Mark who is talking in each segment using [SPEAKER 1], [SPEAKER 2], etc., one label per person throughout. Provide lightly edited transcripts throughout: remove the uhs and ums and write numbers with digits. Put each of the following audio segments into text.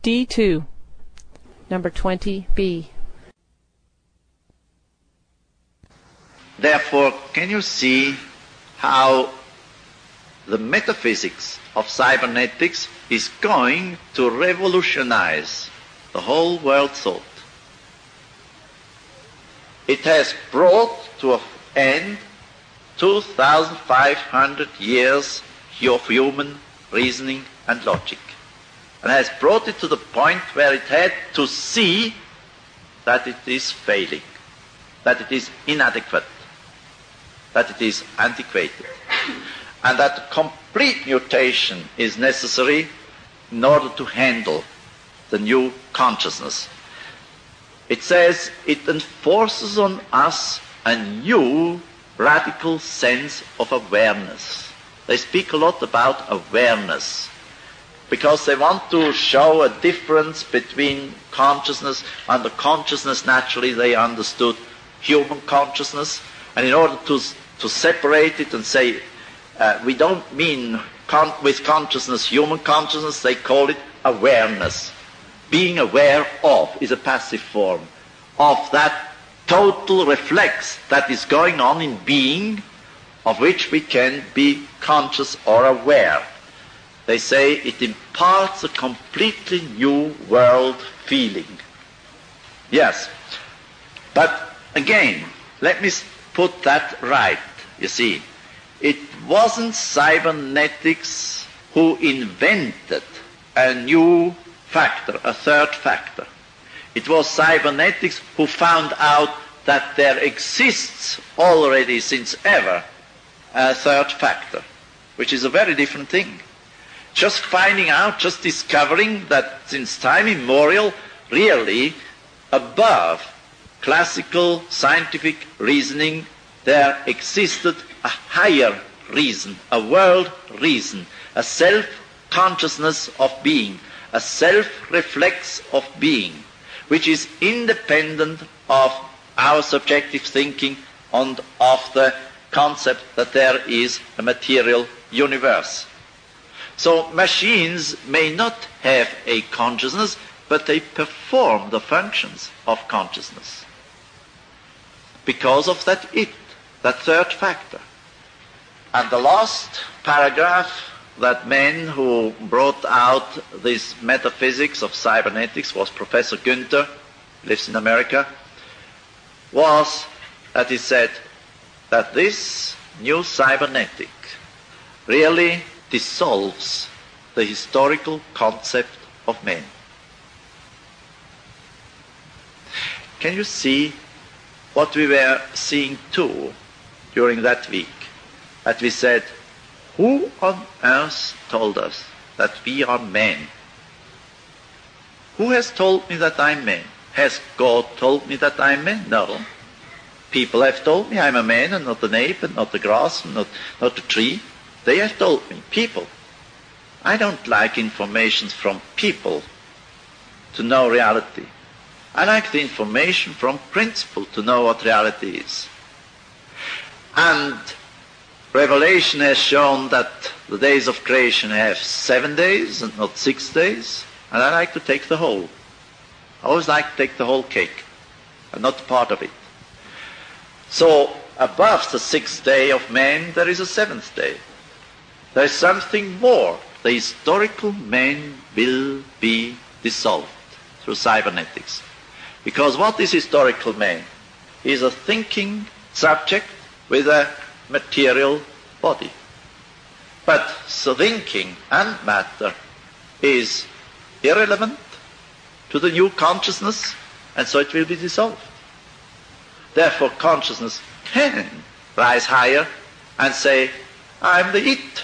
[SPEAKER 1] D2, number 20B.
[SPEAKER 2] Therefore, can you see how the metaphysics of cybernetics is going to revolutionize the whole world thought? It has brought to an end 2,500 years of human reasoning and logic, and has brought it to the point where it had to see that it is failing, that it is inadequate, that it is antiquated, and that complete mutation is necessary in order to handle the new consciousness. It says it enforces on us a new radical sense of awareness. They speak a lot about awareness because they want to show a difference between consciousness and the consciousness. Naturally, they understood human consciousness, and in order to separate it and say we don't mean with consciousness human consciousness, they call it awareness. Being aware of is a passive form of that total reflex that is going on in being, of which we can be conscious or aware. They say it imparts a completely new world feeling. Yes, but again, let me put that right. You see, it wasn't cybernetics who invented a new factor, a third factor. It was cybernetics who found out that there exists already since ever a third factor, which is a very different thing. Just finding out, just discovering that since time immemorial, really above classical scientific reasoning, there existed a higher reason, a world reason, a self-consciousness of being, a self-reflex of being, which is independent of our subjective thinking and of the concept that there is a material universe. So machines may not have a consciousness, but they perform the functions of consciousness because of that third factor. And the last paragraph, that man who brought out this metaphysics of cybernetics was Professor Günther, lives in America, was that he said that this new cybernetic really dissolves the historical concept of man. Can you see what we were seeing too during that week? That we said, who on earth told us that we are men? Who has told me that I'm man? Has God told me that I'm man? No. People have told me I'm a man and not an ape and not the grass and not a tree. They have told me, people. I don't like information from people to know reality. I like the information from principle to know what reality is. And Revelation has shown that the days of creation have 7 days and not 6 days, and I like to take the whole. I always like to take the whole cake and not part of it. So above the 6th day of man, there is a 7th day. There is something more. The historical man will be dissolved through cybernetics. Because what is historical man? He is a thinking subject with a material body. But the thinking and matter is irrelevant to the new consciousness, and so it will be dissolved. Therefore, consciousness can rise higher and say, I'm the it,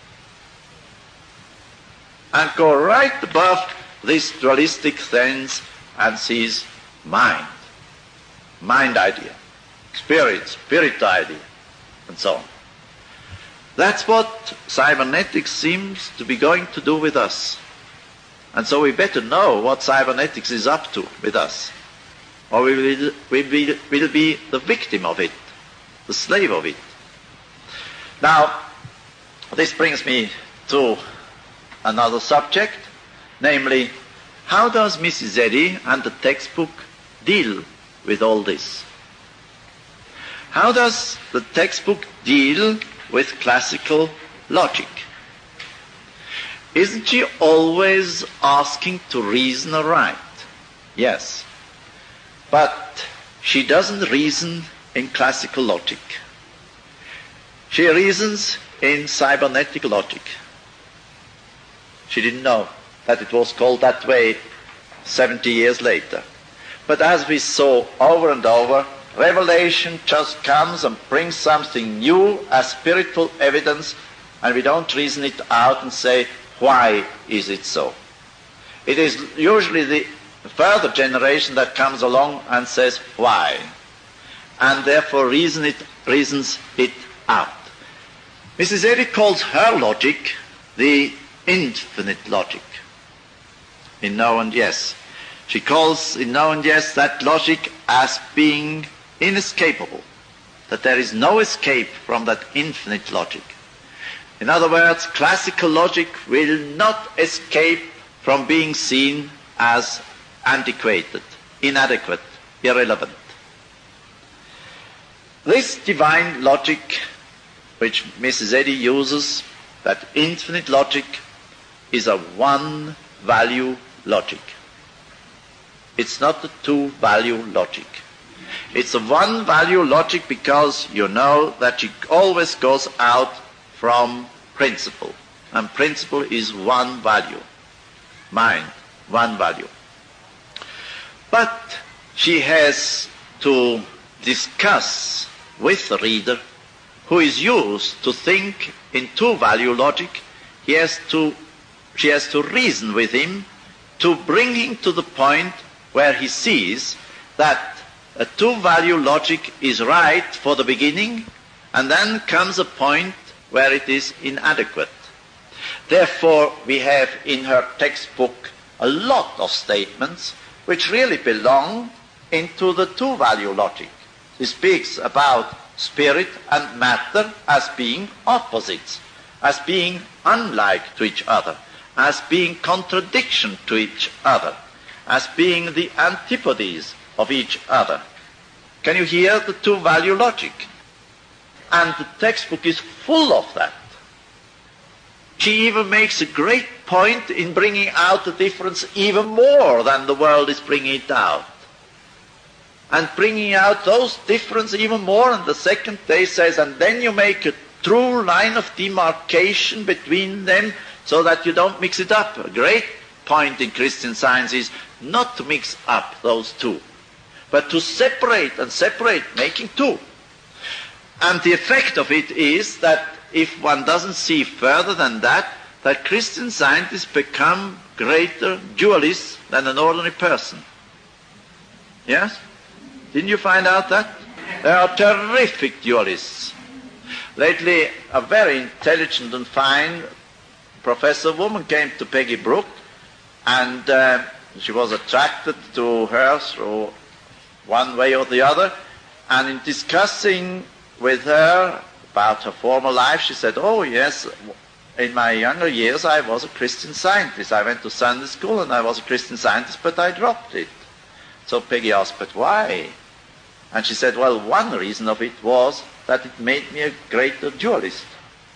[SPEAKER 2] and go right above this dualistic sense and sees mind idea, spirit idea, and so on. That's what cybernetics seems to be going to do with us. And so we better know what cybernetics is up to with us, or we will be the victim of it, the slave of it. Now, this brings me to another subject, namely How does Mrs. Eddy and the textbook deal with all this? How does the textbook deal with classical logic? Isn't she always asking to reason aright? Yes. But she doesn't reason in classical logic. She reasons in cybernetic logic. She didn't know that it was called that way 70 years later. But as we saw over and over, revelation just comes and brings something new as spiritual evidence, and we don't reason it out and say, why is it so? It is usually the further generation that comes along and says, why? And therefore reasons it out. Mrs. Eddy calls her logic the infinite logic in no and yes. She calls in no and yes that logic as being inescapable, that there is no escape from that infinite logic. In other words, classical logic will not escape from being seen as antiquated, inadequate, irrelevant. This divine logic which Mrs. Eddy uses, that infinite logic, is a one-value logic. It's not a two-value logic. It's a one-value logic because you know that it always goes out from principle. And principle is one value. Mind, one value. But she has to discuss with the reader, who is used to think in two-value logic. She has to reason with him to bring him to the point where he sees that a two-value logic is right for the beginning, and then comes a point where it is inadequate. Therefore, we have in her textbook a lot of statements which really belong into the two-value logic. She speaks about spirit and matter as being opposites, as being unlike to each other, as being contradiction to each other, as being the antipodes of each other. Can you hear the two-value logic? And the textbook is full of that. She even makes a great point in bringing out the difference even more than the world is bringing it out. And bringing out those differences even more, and the second day says, and then you make a true line of demarcation between them so that you don't mix it up. A great point in Christian Science is not to mix up those two, but to separate and separate, making two. And the effect of it is that if one doesn't see further than that, that Christian scientists become greater dualists than an ordinary person. Yes? Didn't you find out that? There are terrific dualists. Lately, a very intelligent and fine professor woman came to Peggy Brook, and she was attracted to her through one way or the other, and in discussing with her about her former life, she said, oh yes, in my younger years I was a Christian Scientist. I went to Sunday school and I was a Christian Scientist, but I dropped it. So Peggy asked, but why? And she said, well, one reason of it was that it made me a greater dualist.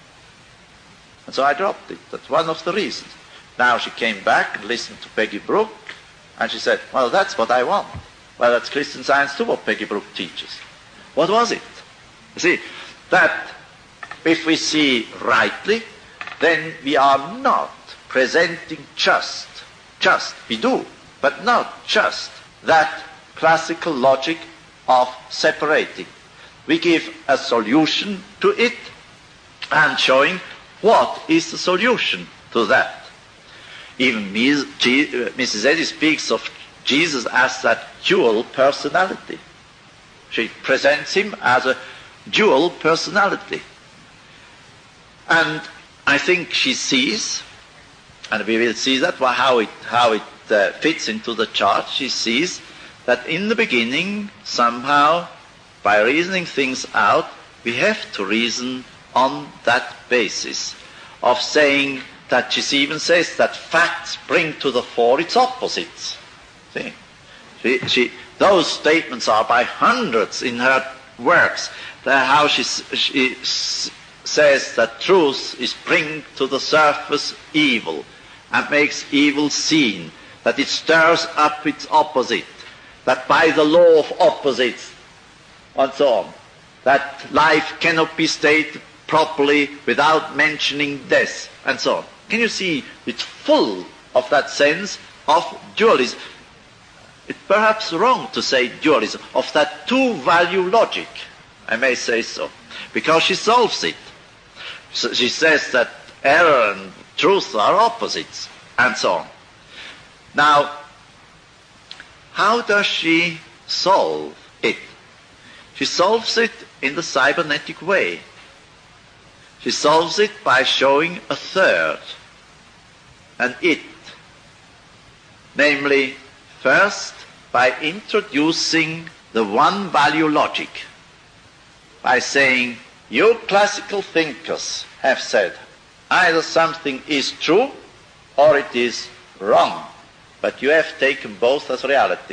[SPEAKER 2] And so I dropped it. That's one of the reasons. Now she came back and listened to Peggy Brook, and she said, well, that's what I want. Well, that's Christian Science too, what Peggy Brook teaches. What was it? You see, that if we see rightly, then we are not presenting just, we do, but not just that classical logic of separating. We give a solution to it and showing what is the solution to that. Even Mrs. Eddy speaks of Jesus as that dual personality. She presents him as a dual personality. And I think she sees, and we will see that, how it fits into the chart. She sees that in the beginning, somehow, by reasoning things out, we have to reason on that basis of saying that she even says that facts bring to the fore its opposites. See? Those statements are by hundreds in her works. How she says that truth is bring to the surface evil and makes evil seen, that it stirs up its opposite, that by the law of opposites, and so on, that life cannot be stated properly without mentioning death, and so on. Can you see? It's full of that sense of dualism. It's perhaps wrong to say dualism, of that two-value logic, I may say so, because she solves it. So she says that error and truth are opposites, and so on. Now, how does she solve it? She solves it in the cybernetic way. She solves it by showing a third, an it. Namely, first, by introducing the one-value logic, by saying, you classical thinkers have said, either something is true or it is wrong, but you have taken both as reality,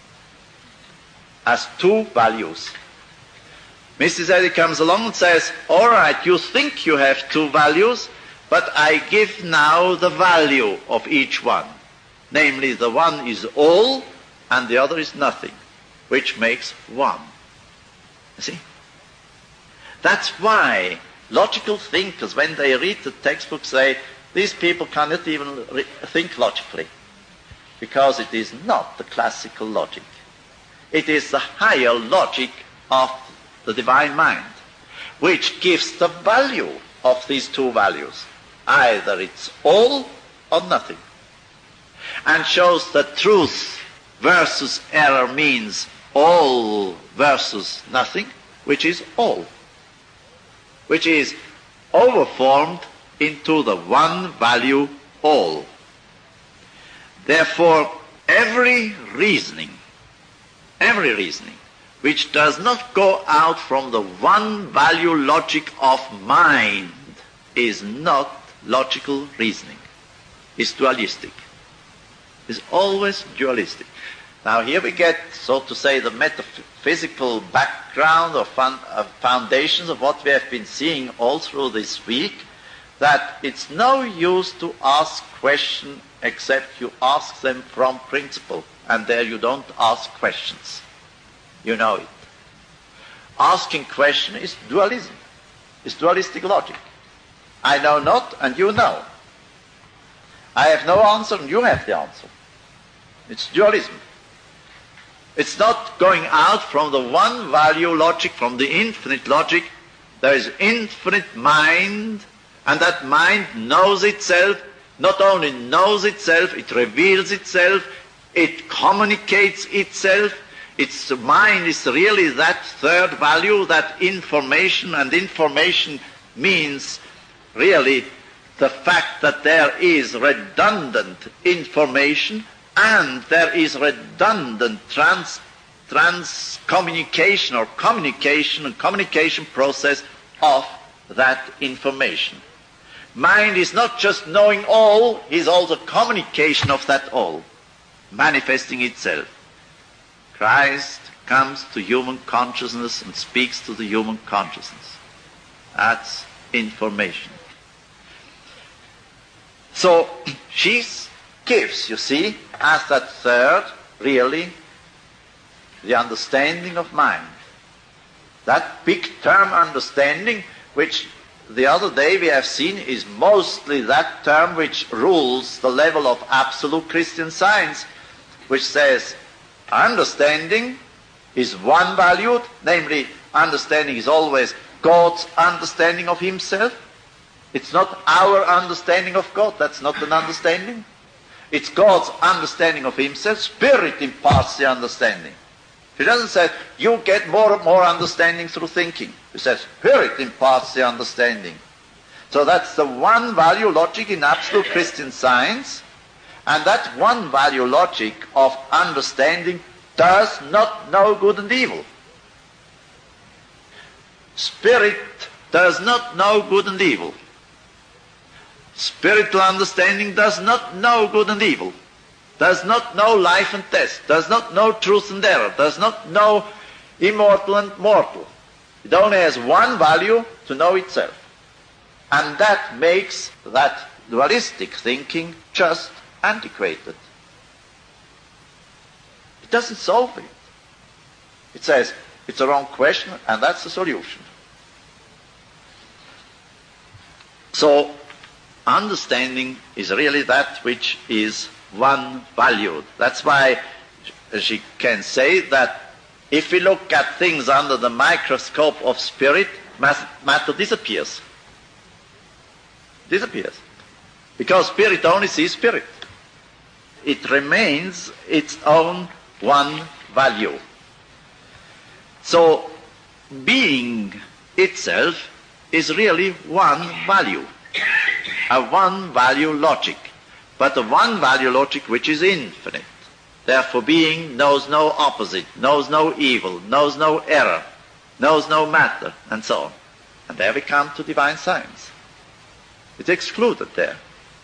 [SPEAKER 2] as two values. Mrs. Eddy comes along and says, all right, you think you have two values, but I give now the value of each one. Namely, the one is all and the other is nothing, which makes one. You see? That's why logical thinkers, when they read the textbook, say, these people cannot even think logically, because it is not the classical logic. It is the higher logic of the divine mind, which gives the value of these two values. Either it's all or nothing. And shows that truth versus error means all versus nothing, which is all. Which is overformed into the one value all. Therefore, every reasoning which does not go out from the one value logic of mind is not logical reasoning. It's dualistic. It's always dualistic. Now here we get, so to say, the metaphysical background or foundations of what we have been seeing all through this week, that it's no use to ask questions except you ask them from principle, and there you don't ask questions. You know it. Asking question is dualism. It's dualistic logic. I know not, and you know. I have no answer, and you have the answer. It's dualism. It's not going out from the one value logic, from the infinite logic. There is infinite mind, and that mind knows itself. Not only knows itself, it reveals itself, it communicates itself. Its mind is really that third value, that information, and information means really the fact that there is redundant information and there is redundant trans-communication or communication and communication process of that information. Mind is not just knowing all, it is also communication of that all, manifesting itself. Christ comes to human consciousness and speaks to the human consciousness. That's information. So she gives, you see, as that third, really, the understanding of mind. That big term understanding, which the other day we have seen is mostly that term which rules the level of absolute Christian science, which says understanding is one valued, namely understanding is always God's understanding of himself. It's not our understanding of God, that's not an understanding. It's God's understanding of himself. Spirit imparts the understanding. He doesn't say, you get more and more understanding through thinking. He says, Spirit imparts the understanding. So that's the one value logic in absolute Christian science. And that one value logic of understanding does not know good and evil. Spirit does not know good and evil. Spiritual understanding does not know good and evil, does not know life and death, does not know truth and error, does not know immortal and mortal. It only has one value, to know itself. And that makes that dualistic thinking just antiquated. It doesn't solve it. It says it's a wrong question and that's the solution. So understanding is really that which is one valued. That's why she can say that if we look at things under the microscope of spirit, matter disappears. Disappears. Because spirit only sees spirit. It remains its own one value. So being itself is really one value. A one value logic. But a one value logic which is infinite. Therefore being knows no opposite, knows no evil, knows no error, knows no matter, and so on. And there we come to divine science. It's excluded there.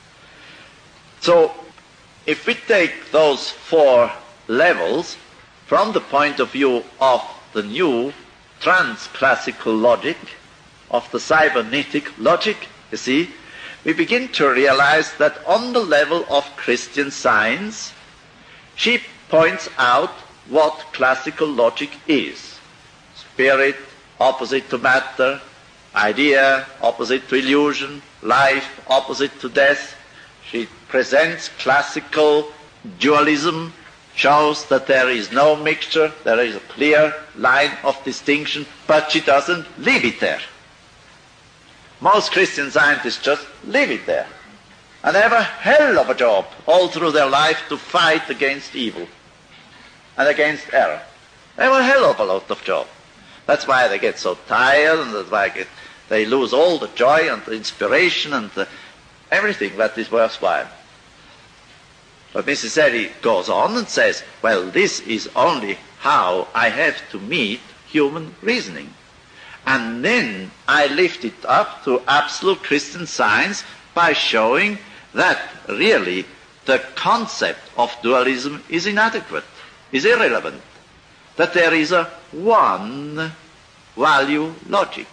[SPEAKER 2] So if we take those four levels from the point of view of the new trans-classical logic, of the cybernetic logic, you see, we begin to realize that on the level of Christian science, she points out what classical logic is. Spirit, opposite to matter, idea, opposite to illusion, life, opposite to death. She presents classical dualism, shows that there is no mixture, there is a clear line of distinction, but she doesn't leave it there. Most Christian scientists just leave it there. And they have a hell of a job all through their life to fight against evil and against error. They have a hell of a lot of job. That's why they get so tired, and that's why they lose all the joy and the inspiration and everything that is worthwhile. But Mrs. Eddy goes on and says, well, this is only how I have to meet human reasoning. And then I lift it up to absolute Christian science by showing that really the concept of dualism is inadequate, is irrelevant, that there is a one value logic.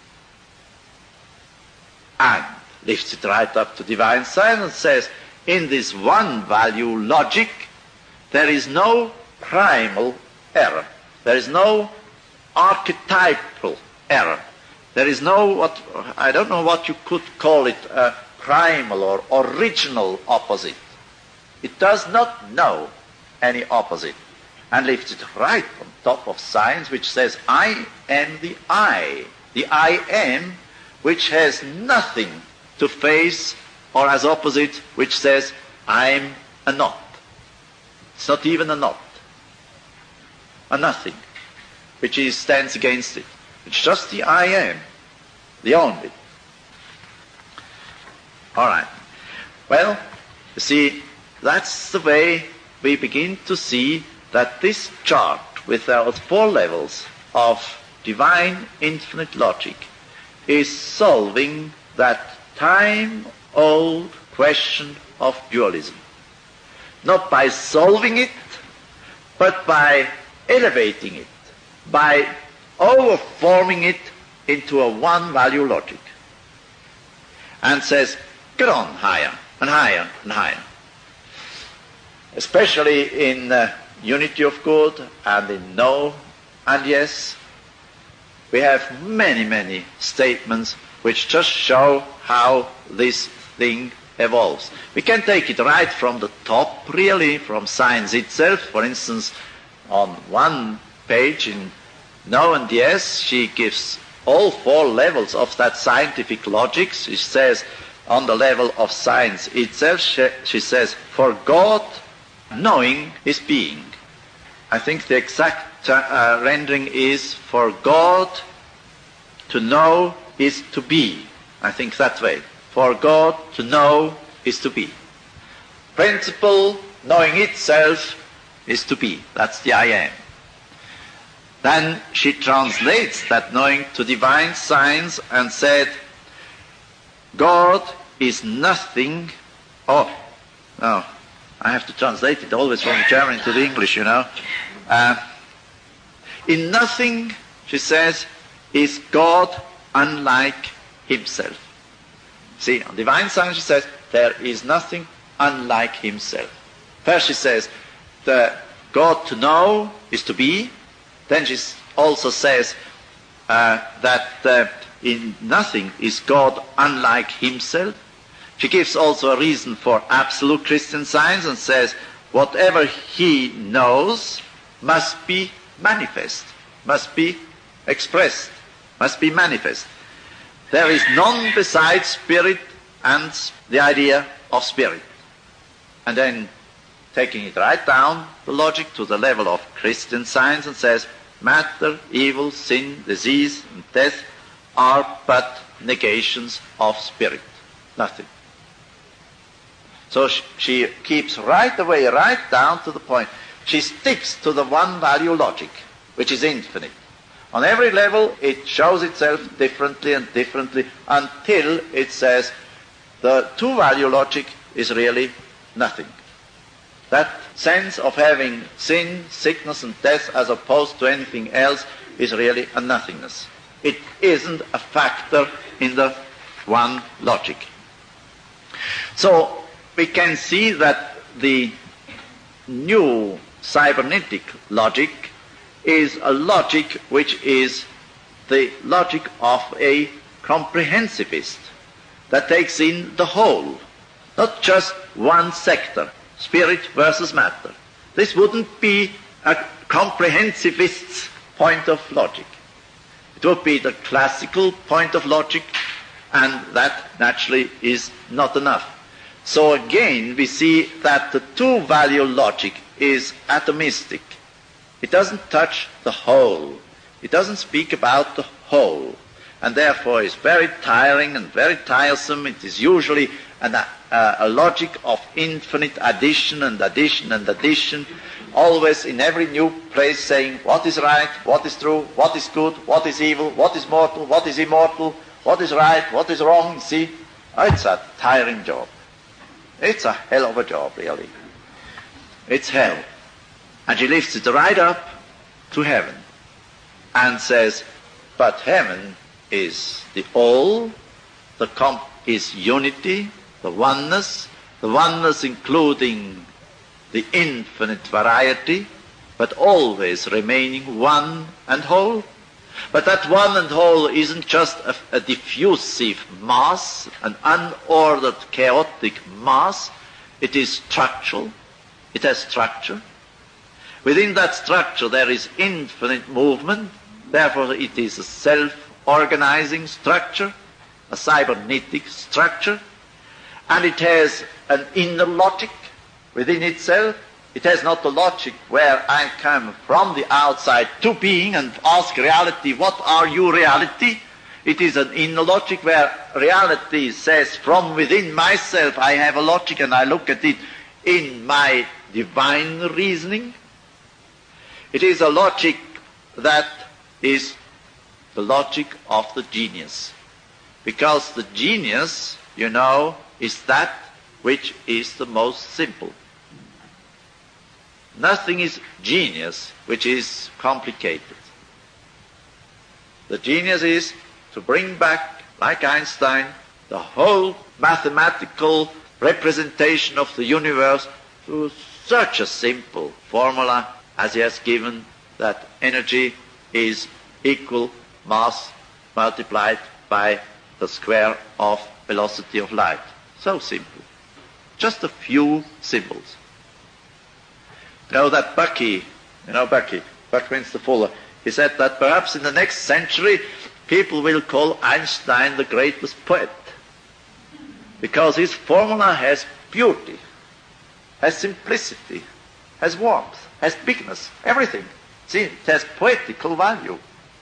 [SPEAKER 2] And lifts it right up to divine science and says, in this one value logic, there is no primal error. There is no archetypal error. There is no, I don't know what you could call it, a primal or original opposite. It does not know any opposite. And lifts it right on top of science, which says, I am the I am, which has nothing to face or as opposite, which says, I'm a not. It's not even a not. A nothing, which stands against it. It's just the I am, the only. All right. Well, you see, that's the way we begin to see that this chart with those four levels of divine infinite logic is solving that time-old question of dualism. Not by solving it, but by elevating it, by overforming it into a one-value logic. And says, get on higher and higher and higher. Especially in unity of good and in no and yes, we have many, many statements which just show how this thing evolves. We can take it right from the top, really, from science itself. For instance, on one page in No and Yes, she gives all four levels of that scientific logic. She says, on the level of science itself, she says, for God, knowing is being. I think the exact rendering is, for God to know is to be. I think that way. For God to know is to be. Principle, knowing itself, is to be. That's the I am. Then she translates that knowing to divine science and said, God is nothing. Oh, no, I have to translate it always from the German to the English, you know. In nothing, she says, is God unlike himself. See, on divine science, she says, there is nothing unlike himself. First she says, the God to know is to be. Then she also says that in nothing is God unlike himself. She gives also a reason for absolute Christian science and says, whatever he knows must be manifest, must be expressed, must be manifest. There is none besides spirit and the idea of spirit. And then taking it right down, the logic to the level of Christian science, and says, matter, evil, sin, disease, and death are but negations of spirit. Nothing. So she keeps right away, right down to the point. She sticks to the one-value logic, which is infinite. On every level, it shows itself differently and differently until it says the two-value logic is really nothing. That sense of having sin, sickness, and death as opposed to anything else is really a nothingness. It isn't a factor in the one logic. So we can see that the new cybernetic logic is a logic which is the logic of a comprehensivist that takes in the whole, not just one sector, spirit versus matter. This wouldn't be a comprehensivist's point of logic. It would be the classical point of logic, and that naturally is not enough. So again, we see that the two-value logic is atomistic. It doesn't touch the whole. It doesn't speak about the whole. And therefore is very tiring and very tiresome. It is usually a logic of infinite addition and addition and addition, always in every new place saying what is right, what is true, what is good, what is evil, what is mortal, what is immortal, what is right, what is wrong. See, it's a tiring job. It's a hell of a job, really. It's hell. And she lifts it right up to heaven and says, but heaven is the all, is unity, the oneness including the infinite variety, but always remaining one and whole. But that one and whole isn't just a diffusive mass, an unordered, chaotic mass. It is structural. It has structure. Within that structure there is infinite movement. Therefore it is a self-organizing structure, a cybernetic structure. And it has an inner logic within itself. It has not the logic where I come from the outside to being and ask reality, what are you, reality? It is an inner logic where reality says from within myself I have a logic and I look at it in my divine reasoning. It is a logic that is the logic of the genius. Because the genius, you know, is that which is the most simple. Nothing is genius which is complicated. The genius is to bring back, like Einstein, the whole mathematical representation of the universe to such a simple formula as he has given, that energy is equal mass multiplied by the square of velocity of light. So simple. Just a few symbols. You know that Buckyminster Fuller, he said that perhaps in the next century people will call Einstein the greatest poet, because his formula has beauty, has simplicity, has warmth, has bigness, everything. See, it has poetical value.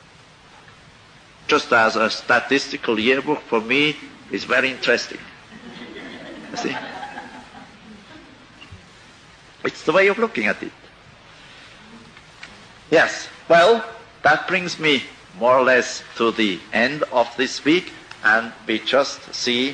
[SPEAKER 2] Just as a statistical yearbook for me is very interesting. You see? It's the way of looking at it. Yes, well, that brings me more or less to the end of this week, and we just see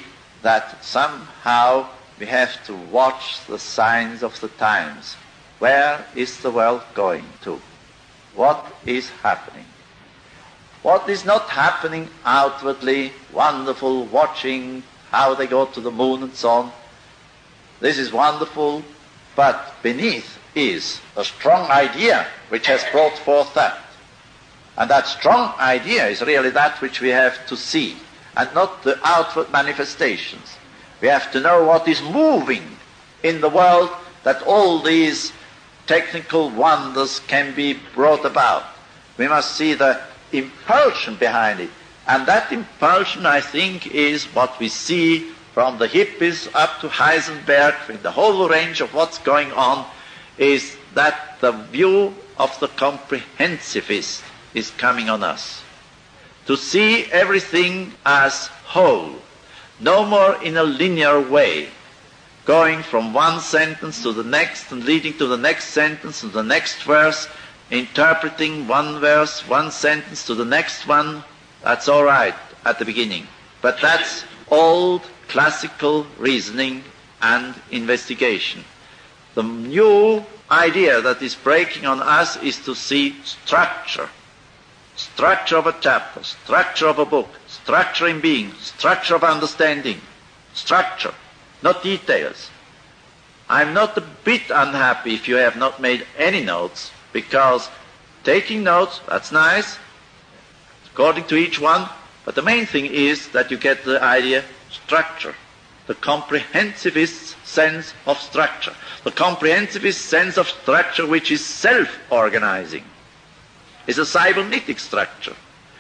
[SPEAKER 2] that somehow we have to watch the signs of the times. Where is the world going to? What is happening? What is not happening outwardly, wonderful, watching how they go to the moon and so on. This is wonderful, but beneath is a strong idea which has brought forth that. And that strong idea is really that which we have to see, and not the outward manifestations. We have to know what is moving in the world, that all these technical wonders can be brought about. We must see the impulsion behind it. And that impulsion, I think, is what we see from the hippies up to Heisenberg, in the whole range of what's going on, is that the view of the comprehensivist is coming on us. To see everything as whole, no more in a linear way, going from one sentence to the next and leading to the next sentence and the next verse, interpreting one verse, one sentence to the next one. That's all right at the beginning. But that's old classical reasoning and investigation. The new idea that is breaking on us is to see structure. Structure of a chapter, structure of a book, structure in being, structure of understanding, structure, not details. I'm not a bit unhappy if you have not made any notes, because taking notes, that's nice, according to each one, but the main thing is that you get the idea, structure, the comprehensivist sense of structure, the comprehensivist sense of structure which is self-organizing, is a cybernetic structure,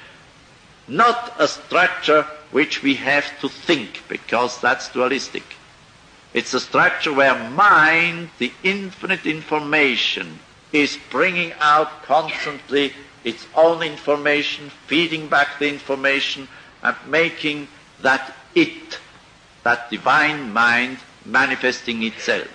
[SPEAKER 2] not a structure which we have to think, because that's dualistic. It's a structure where mind, the infinite information, is bringing out constantly its own information, feeding back the information, and making that it, that divine mind, manifesting itself.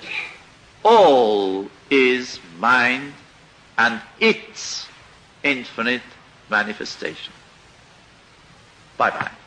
[SPEAKER 2] All is mind and its infinite manifestation. Bye-bye.